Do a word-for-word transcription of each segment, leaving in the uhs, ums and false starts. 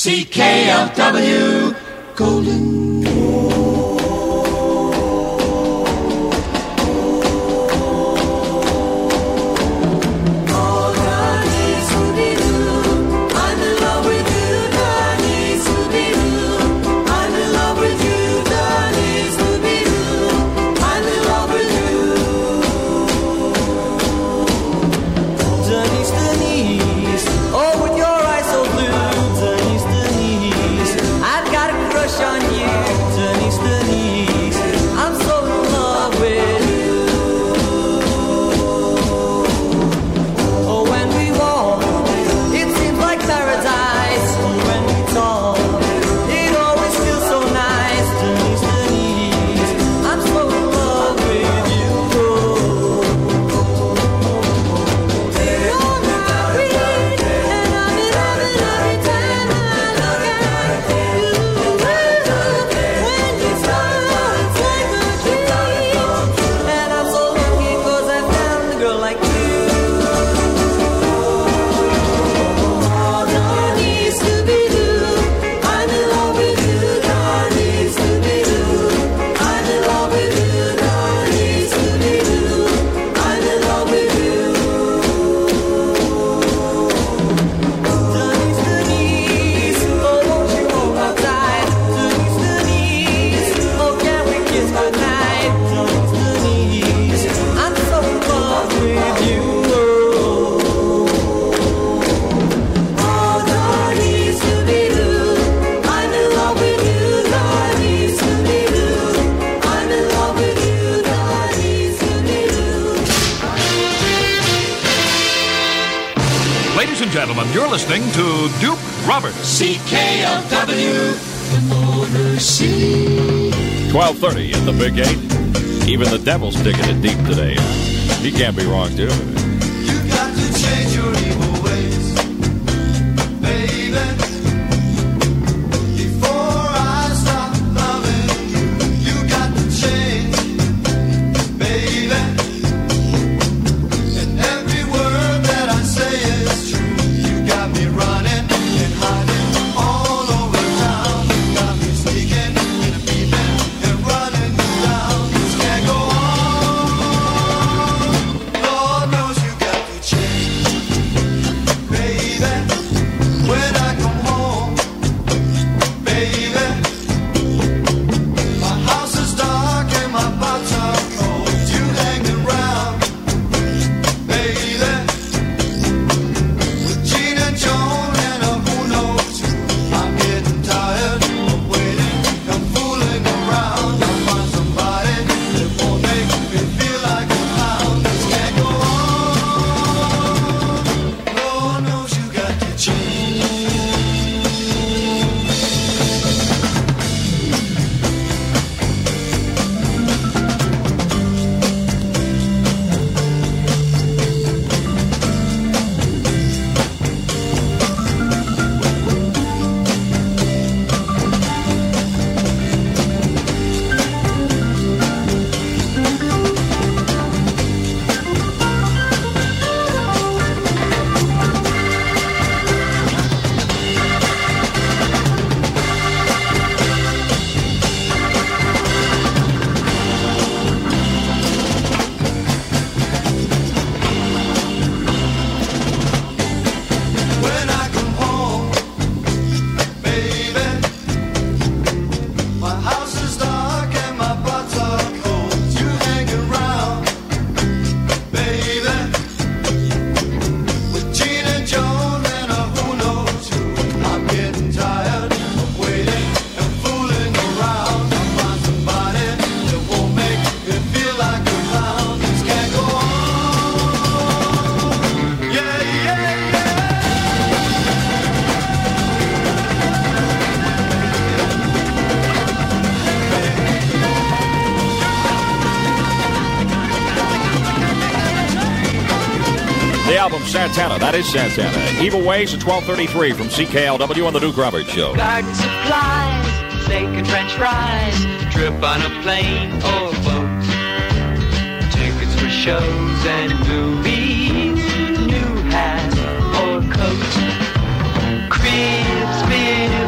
C K L W Golden. You're listening to Duke Roberts. C K L W, the Motor City. twelve thirty at the Big Eight. Even the devil's digging it deep today. He can't be wrong, too. You got to change your evil ways, baby. Before I stop loving you, you got to change, baby. And every word that I say is true. Got me running and hiding all over town. Got me sneaking and peeping and running down. This can't go on. Lord knows you got to change, baby. When I come home, baby, my house is dark and my pots are cold. You hanging around, baby. Joan and a who knows who. I'm getting tired of waiting. I'm fooling around. I'll find somebody that won't make me feel like a clown. This can't go on. Lord knows you got to change. Album Santana. That is Santana. Evil Ways at twelve thirty-three from C K L W on the Duke Roberts Show. Garden supplies, steak and French fries, trip on a plane or boat, tickets for shows and movies, new hat or coat, crib spin.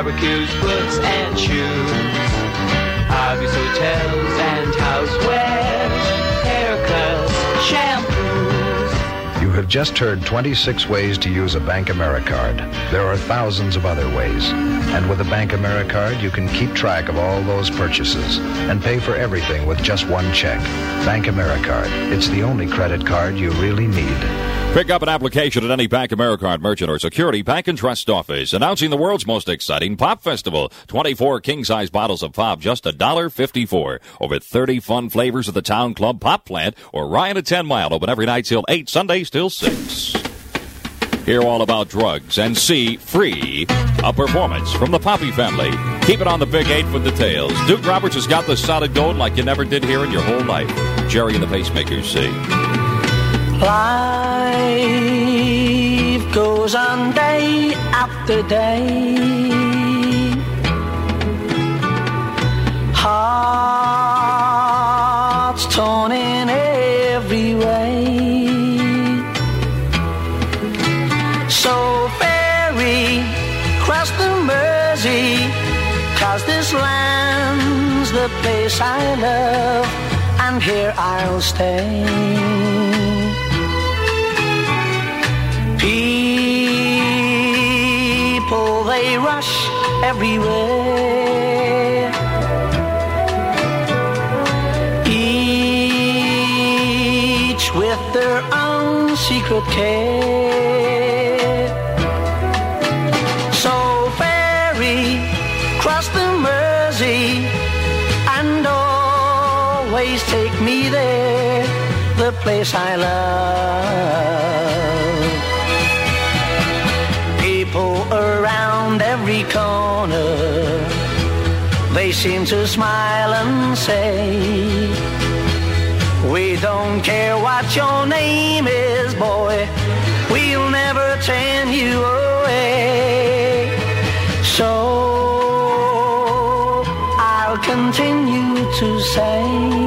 barbecues, books, and shoes. Hobbies, hotels, and housewares, haircuts, shampoos. You have just heard twenty-six ways to use a Bank AmeriCard. There are thousands of other ways. And with a Bank AmeriCard, you can keep track of all those purchases and pay for everything with just one check. Bank AmeriCard. It's the only credit card you really need. Pick up an application at any Bank AmeriCard merchant or Security Bank and Trust office. Announcing the world's most exciting Pop Festival. twenty-four king-size bottles of pop, just one dollar fifty-four. Over thirty fun flavors at the Town Club, Pop Plant, or Ryan at ten mile. Open every night till eight, Sundays till six. Hear all about drugs and see Free, a performance from the Poppy family. Keep it on the Big Eight for details. Duke Roberts has got the solid gold like you never did hear in your whole life. Jerry and the Pacemakers sing. Life goes on day after day. Hearts torn in every way. So ferry cross the Mersey, 'cause this land's the place I love, and here I'll stay. People, they rush everywhere, each with their own secret care. So ferry, cross the Mersey, and always take me there, the place I love. People around every corner, they seem to smile and say, we don't care what your name is, boy, we'll never turn you away. So I'll continue to say,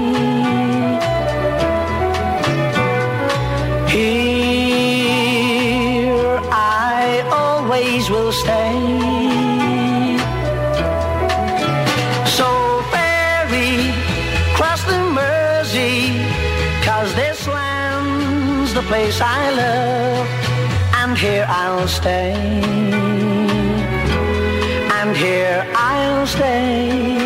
here I always will stay. So ferry, cross the Mersey, 'cause this land's the place I love, and here I'll stay, and here I'll stay,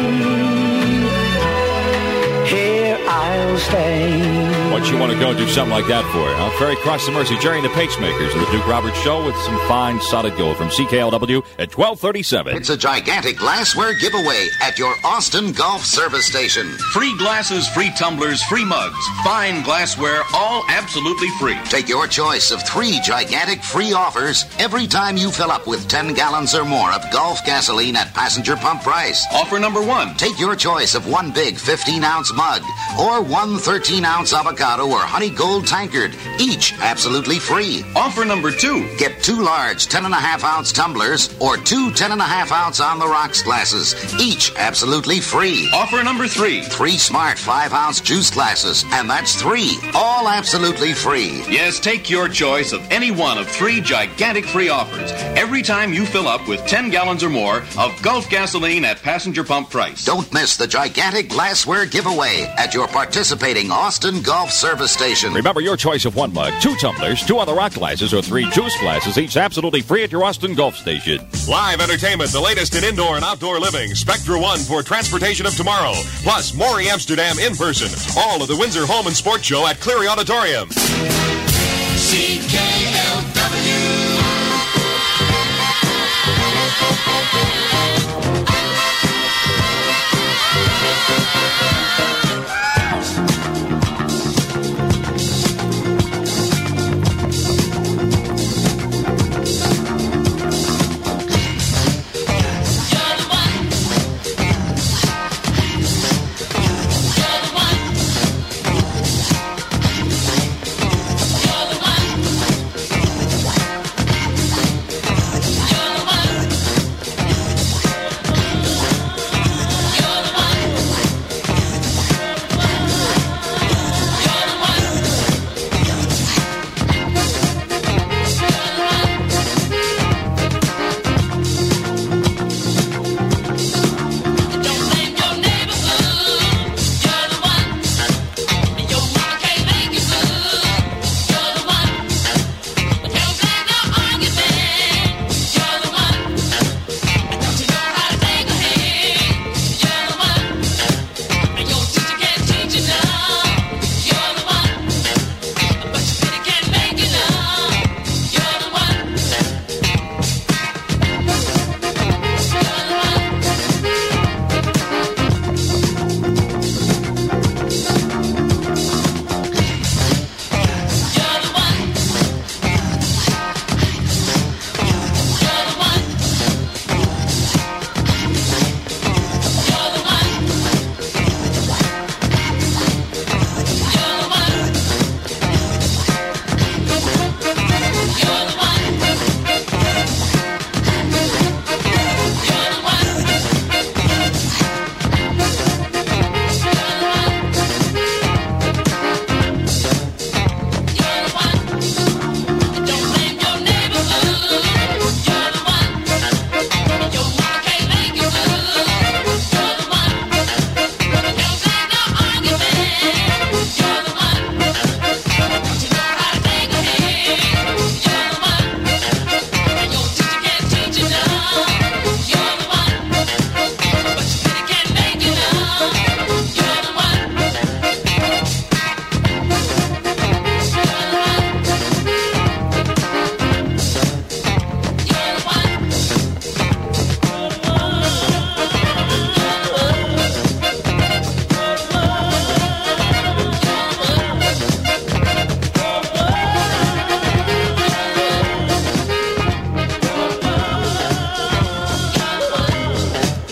here I'll stay. What you want to go do something like that for? Huh? Ferry cross the Mersey. Jerry and the Pacemakers of the Duke Roberts Show with some fine solid gold from C K L W at twelve thirty-seven. It's a gigantic glassware giveaway at your Austin Golf Service Station. Free glasses, free tumblers, free mugs. Fine glassware, all absolutely free. Take your choice of three gigantic free offers every time you fill up with ten gallons or more of Gulf gasoline at passenger pump price. Offer number one. Take your choice of one big fifteen-ounce mug or one thirteen-ounce avocado or honey gold tankard, each absolutely free. Offer number two. Get two large ten and a half ounce tumblers or two ten and a half ounce on the rocks glasses, each absolutely free. Offer number three. Three smart five ounce juice glasses, and that's three, all absolutely free. Yes, take your choice of any one of three gigantic free offers every time you fill up with ten gallons or more of Gulf gasoline at passenger pump price. Don't miss the gigantic glassware giveaway at your participating Austin Golf Service Station. Remember your choice of one mug, two tumblers, two on the rock glasses, or three juice glasses, each absolutely free at your Austin Golf Station. Live entertainment, the latest in indoor and outdoor living. Spectra One for transportation of tomorrow. Plus, Maury Amsterdam in person. All of the Windsor Home and Sports Show at Cleary Auditorium. C K L W.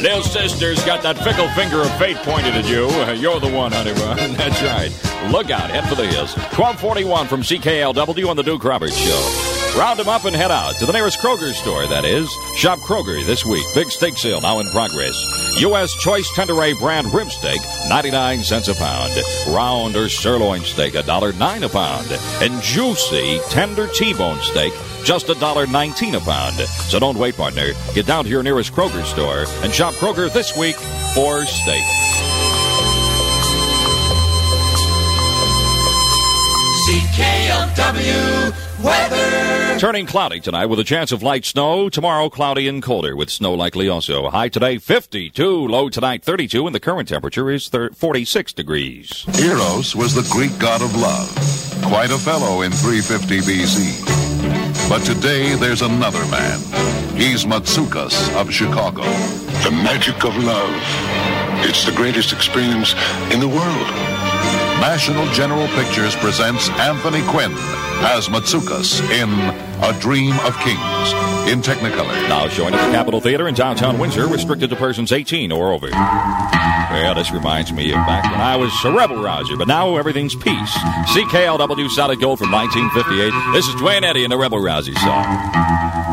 Little sister's got that fickle finger of fate pointed at you. Uh, you're the one, honey bun. That's right. Look out. Head for the hills. twelve forty-one from C K L W on the Duke Roberts Show. Round them up and head out to the nearest Kroger store, that is. Shop Kroger this week. Big steak sale now in progress. U S Choice Tenderay brand rib steak, ninety-nine cents a pound. Round or sirloin steak, one dollar nine a pound. And juicy, tender T-bone steak, just one dollar nineteen a pound. So don't wait, partner. Get down to your nearest Kroger store and shop Kroger this week for steak. C K L W weather. Turning cloudy tonight with a chance of light snow. Tomorrow, cloudy and colder with snow likely also. High today, fifty-two. Low tonight, thirty-two. And the current temperature is forty-six degrees. Eros was the Greek god of love. Quite a fellow in three fifty B C. But today, there's another man. He's Matsoukas of Chicago. The magic of love. It's the greatest experience in the world. National General Pictures presents Anthony Quinn as Matsoukas in A Dream of Kings in Technicolor. Now showing at the Capitol Theater in downtown Windsor, restricted to persons eighteen or over. Well, this reminds me of back when I was a rebel rouser, but now everything's peace. C K L W Solid Gold from nineteen fifty-eight. This is Dwayne Eddy and the Rebel Rousey song.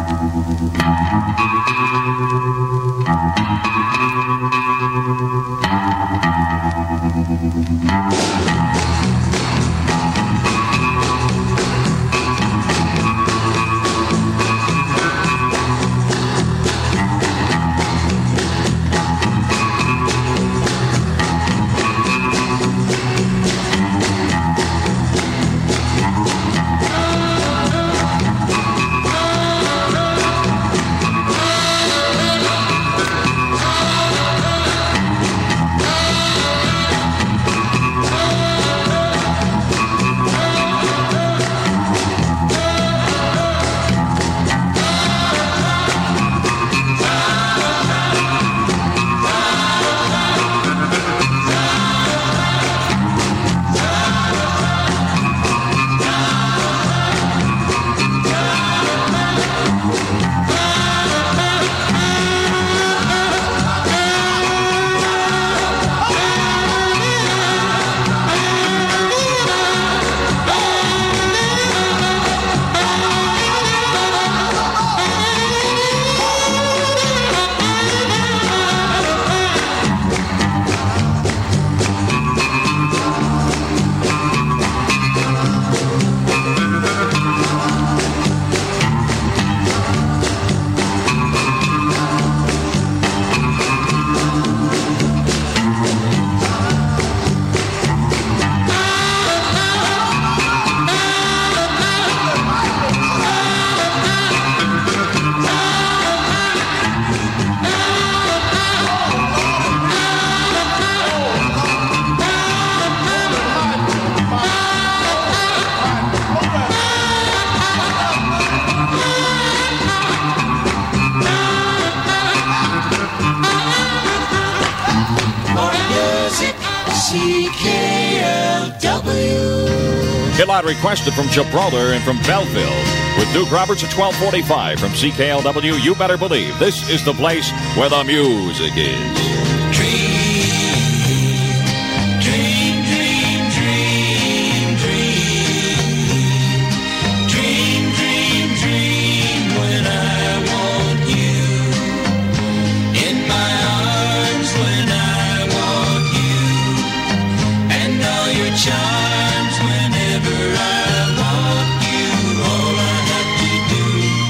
Hit-line requested from Gibraltar and from Belleville. With Duke Roberts at twelve forty-five from C K L W, you better believe this is the place where the music is.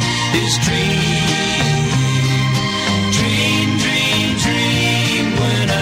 Dream, dream, dream when I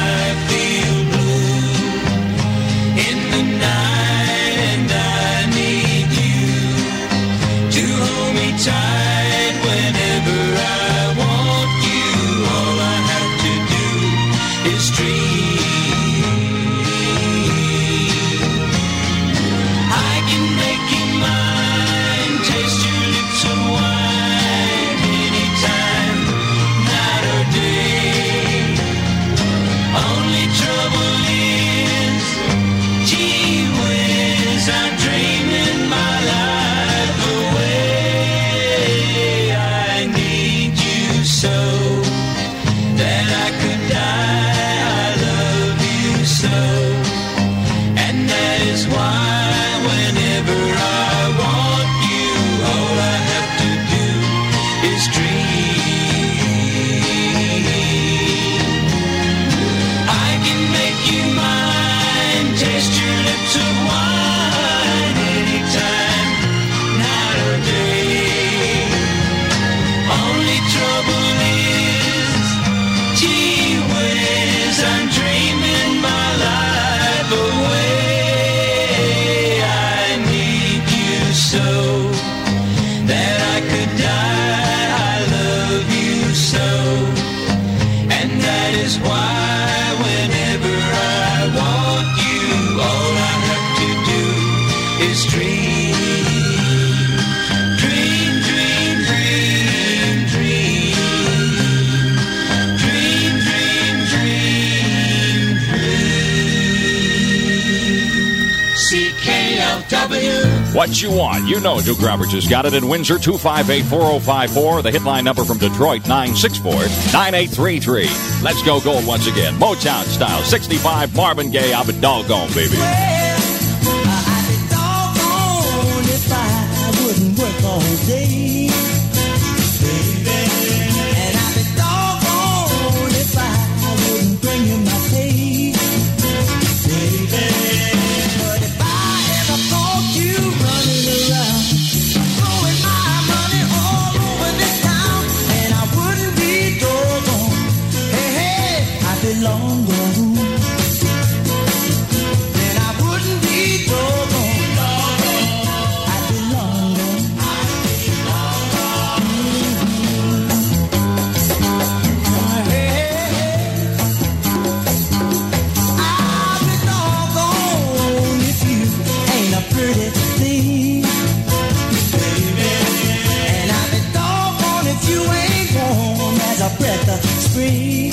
what you want. You know Duke Roberts has got it in Windsor, two five eight, four oh five four. The hitline number from Detroit, nine six four, nine eight three three. Let's go gold once again. Motown style, sixty-five, Marvin Gaye, I've been doggone, baby. Work all day, baby, and I'd be doggone if I wouldn't bring you my pay, baby. But if I ever caught you running around, throwing my money all over this town, and I wouldn't be doggone, hey, hey, I'd be long gone, and I wouldn't be doggone. Breath of spring.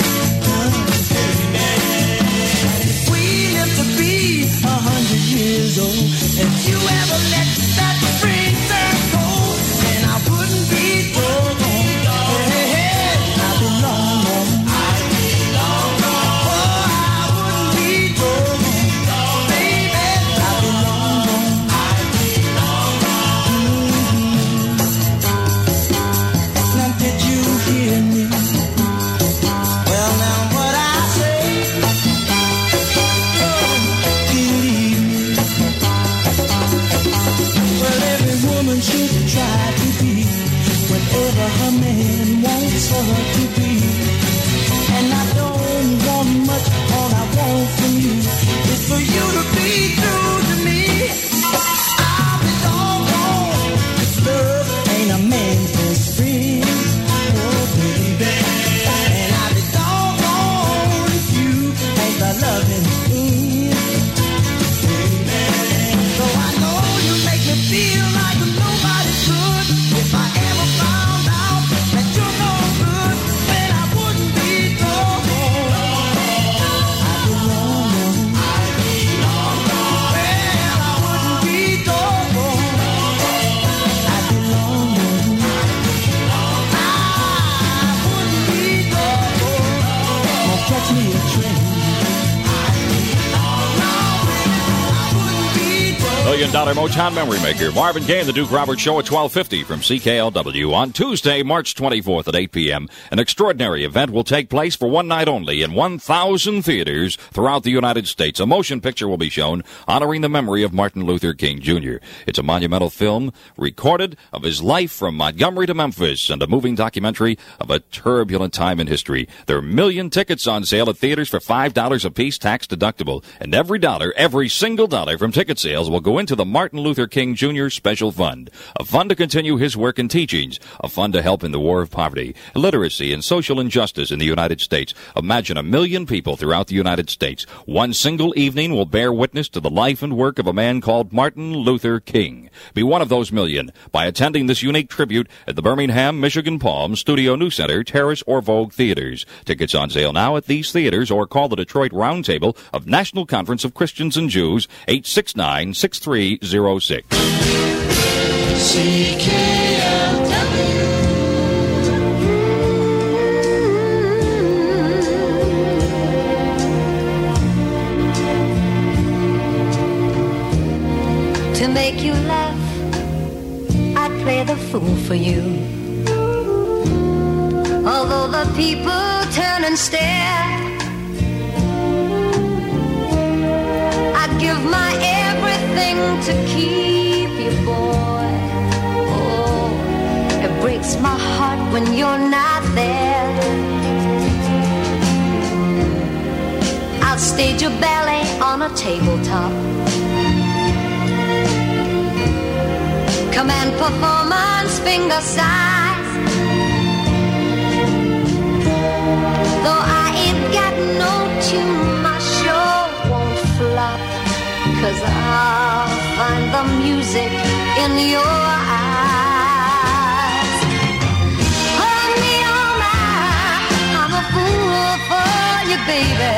And if we live to be a hundred years old, if you ever let that spring turn cold, then I wouldn't be doggone. Hey, hey, I'd be long gone. I'd be long gone. Oh, I wouldn't be doggone. Baby, I'd be long gone. I'd be long gone. Mm-hmm. Now did you hear me? Her man wants her to be, and I don't want much. All I want from you is for you to be true to me. I'll be doggone if love ain't a man's best friend, oh baby. And I'll be doggone if you ain't the loving end, baby. So I know you make me feel like nobody could. If I ever found that you're no good, then I wouldn't be doggone. I'd be long gone. I'd be long gone. Well, I wouldn't be doggone. I'd be long gone. I wouldn't be doggone. Now catch me a train. I'd be long gone. I wouldn't be doggone. Million Dollar Motown Memory Maker, Marvin Gaye and the Duke Roberts Show at twelve fifty from C K L W on Tuesday, March twenty-fourth at eight p.m. An extraordinary event will take place for one night only in one thousand theaters throughout the United States. A motion picture will be shown honoring the memory of Martin Luther King Junior It's a monumental film recorded of his life from Montgomery to Memphis and a moving documentary of a turbulent time in history. There are a million tickets on sale at theaters for five dollars apiece, tax deductible. And every dollar, every single dollar from ticket sales will go into the Martin Luther King Junior Special Fund, a fund to continue his work and teachings, a fund to help in the war of poverty, illiteracy, and social injustice in the United States. Imagine a million people throughout the United States. One single evening will bear witness to the life and work of a man called Martin Luther King. Be one of those million by attending this unique tribute at the Birmingham, Michigan Palms, Studio New Center, Terrace, or Vogue Theaters. Tickets on sale now at these theaters, or call the Detroit Roundtable of National Conference of Christians and Jews, eight six nine, six three zero six. C K L W. To make you laugh, I'd play the fool for you. Although the people turn and stare, I'd give my everything to keep you, boy. Oh, it breaks my heart when you're not there. I'll stage a ballet on a tabletop, command performance, finger size. Though I ain't got no tune, my show won't flop, 'cause I'll find the music in your eyes. Hold me all night, I'm a fool for you, baby.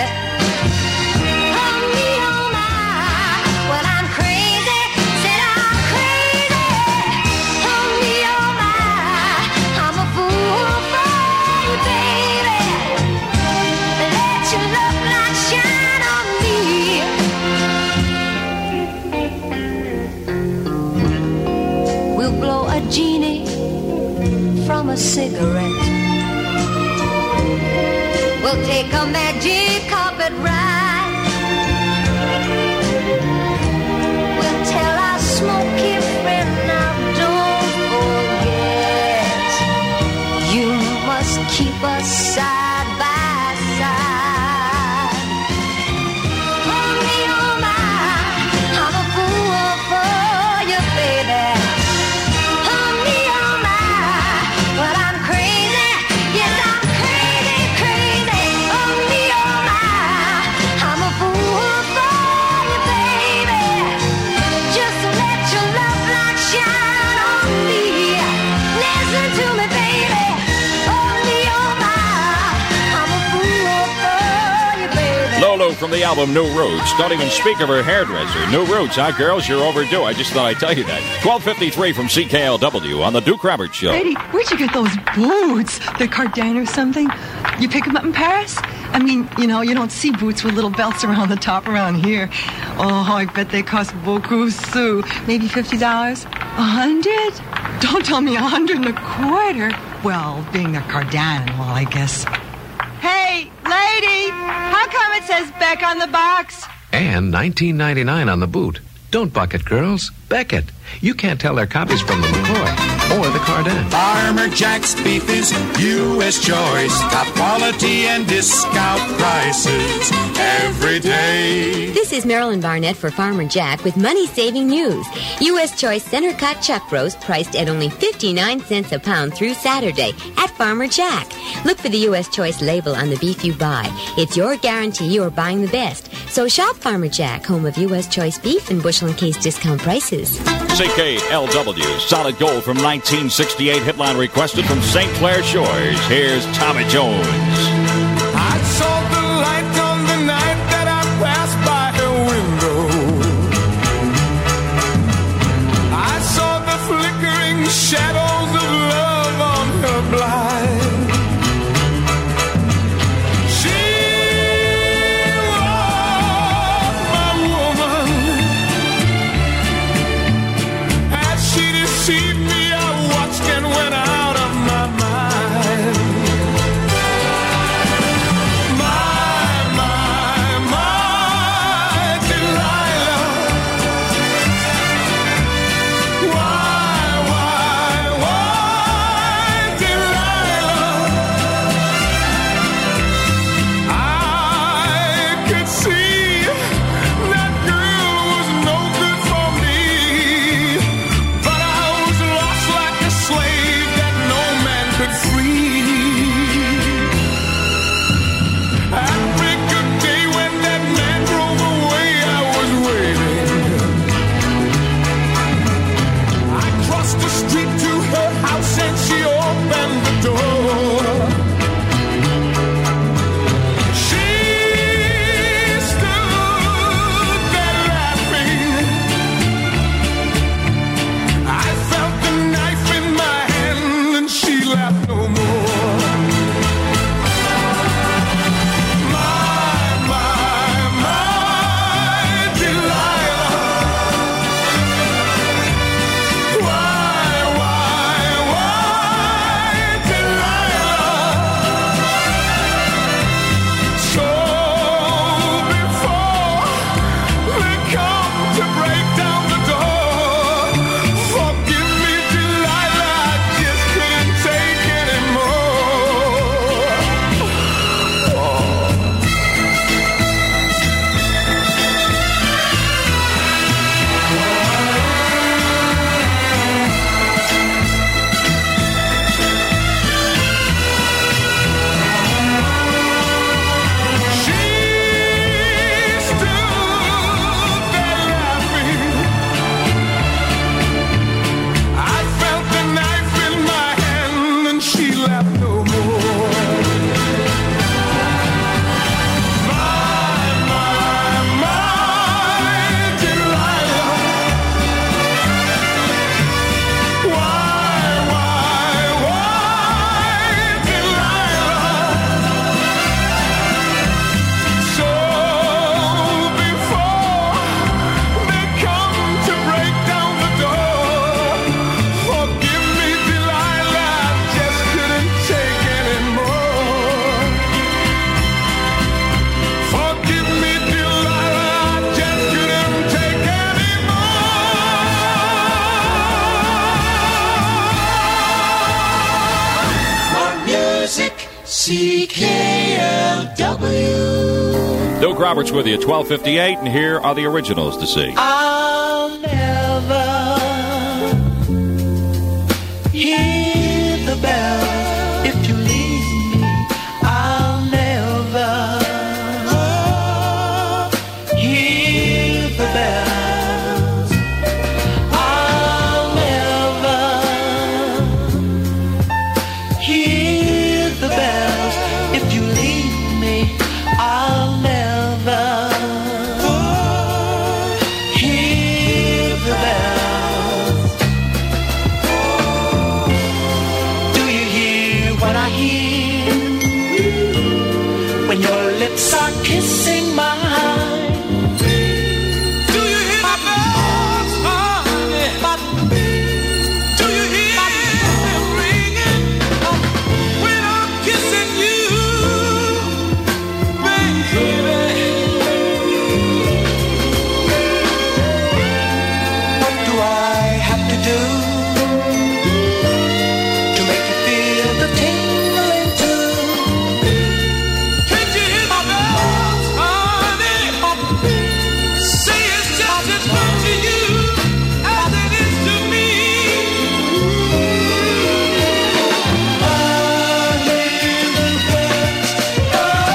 Hold me all night, when I'm crazy, said I'm crazy. cigarette. We'll take a magic carpet ride. We'll tell our smoky friend now don't forget. You must keep us side by side. Oh me, oh my, I'm a fool for you, baby. Oh me, oh my, but I'm crazy. Yes, I'm crazy, crazy. Oh me, oh my, I'm a fool for you, baby. Just let your love light shine on me. Listen to me, baby. Oh me, oh my, I'm a fool for you, baby. Lolo from the album New Roots. Don't even speak of her hairdresser. New Roots, huh, girls? You're overdue. I just thought I'd tell you that. twelve fifty-three from C K L W on the Duke Roberts Show. Lady, where'd you get those boots? They're Cardin or something? You pick them up in Paris? I mean, you know, you don't see boots with little belts around the top around here. Oh, I bet they cost beaucoup sous. Maybe fifty dollars? A hundred? Don't tell me a hundred and a quarter. Well, being they're Cardin, well, I guess. Hey, lady, how come it says Beck on the box? And nineteen ninety-nine on the boot. Don't bucket, girls. Beckett. You can't tell they're copies from the McCoy or the Cardin. Farmer Jack's beef is U S choice. Top quality and discount prices every day. This is Marilyn Barnett for Farmer Jack with money-saving news. U S Choice Center Cut Chuck Roast priced at only fifty-nine cents a pound through Saturday at Farmer Jack. Look for the U S Choice label on the beef you buy. It's your guarantee you are buying the best. So shop Farmer Jack, home of U S Choice beef and bushel and case discount prices. C K L W, solid gold from nineteen sixty-eight, hitline requested from Saint Clair Shores. Here's Tommy Jones. I saw the light on the night that I passed by her window. I saw the flickering shadows of love on her blind. She was my woman. As she deceived me, I watched and went out of my mind. W. Duke Roberts with you, twelve fifty-eight, and here are the originals to see. I'll never hear the bell if you leave me. I'll never hear the bells. I'll never hear the bells if you leave me. I'll never hear the bells. Do you hear what I hear when your lips are kissing mine? Do you hear my bells, honey? Do you hear them ringing when I'm kissing you, baby? What do I have to do to make you feel the tingling too? Can't you hear my bells, honey? Say it's just as much to you as it is to me. I hear the bells. I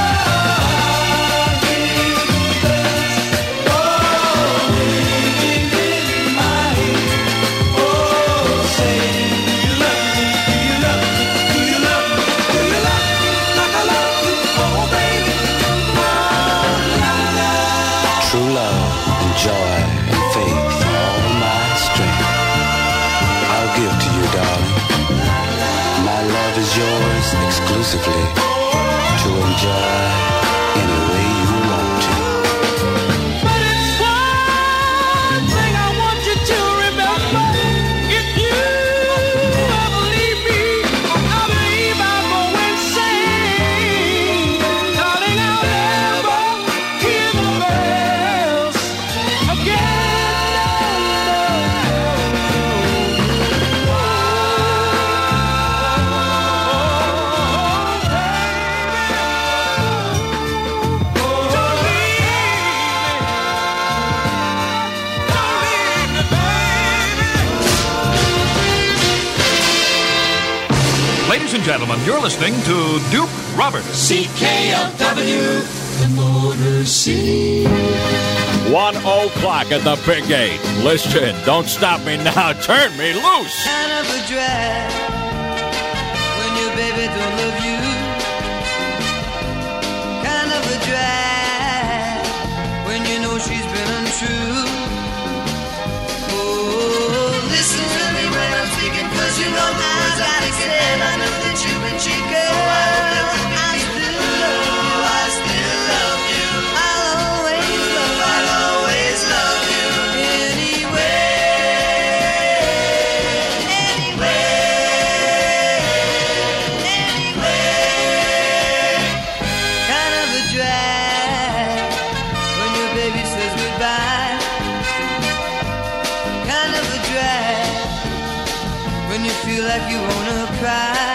hear the bells. Oh, ringing in my ear. Oh, say, do you love me? Do you love me? Do you love me? Do you love me like I love you? Oh, baby. Oh, la, la. True love and joy and faith are all my strength. I'll give to you, darling. My love is yours exclusively to enjoy any way you want to. But it's one thing I want you to remember. If you ever leave me, I believe I'll go insane. Darling, I'll never hear the bells Ladies and gentlemen, you're listening to Duke Roberts. C K L W, the Motor City. One o'clock at the Big Eight. Listen, don't stop me now. Turn me loose. kind of a drag when your baby don't love you. Kind of a drag when you know she's been untrue. Oh, listen to me when I'm speaking, 'cause you know the words I say, and I know that you've been cheating. I still love you, I still love you. I'll always love you, I'll always love you. Anyway, kind of a drag when your baby says goodbye. Kind of a drag when you feel like you wanna cry.